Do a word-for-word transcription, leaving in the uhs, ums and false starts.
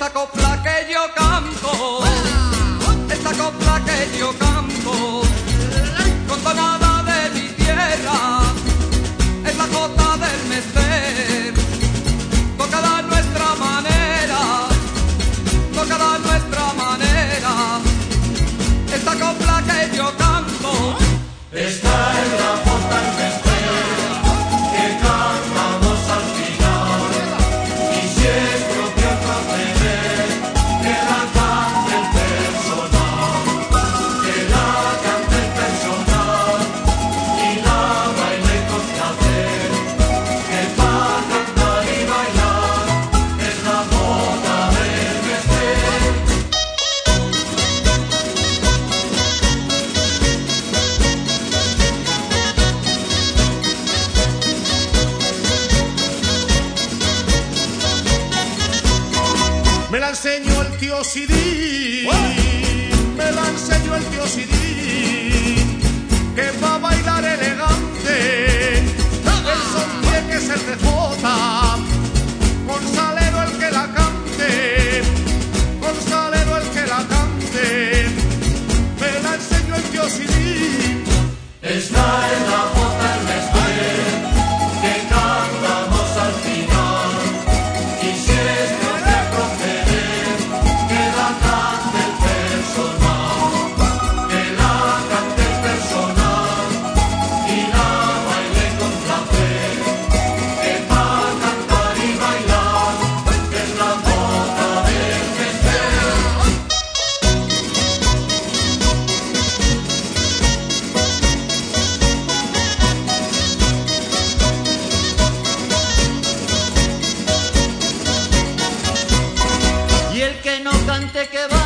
esta copla que yo canto, esta copla que yo canto, con tonada de mi tierra, es la jota del Mester, tocada a nuestra manera, tocada a nuestra manera, esta copla que yo canto, esta es la jota del Mester, que cantamos al final, y si es propio proceder, que la cante el personal, que la cante el personal, y la baile con placer, que para cantar y bailar, es la jota del Mester. Me la enseñó el tío Sidín, me la enseñó el tío Sidín, que va a bailar elegante, el son tiene que ser de jota, con salero el que la cante, con salero el que la cante, me la enseñó el tío Sidín. Esta es la jota del Mester, que cantamos al final, y si es propio proceder, que la cante el personal, que la cante el personal, y la baile con placer, que para cantar y bailar, es la jota del Mester. y el que no cante que va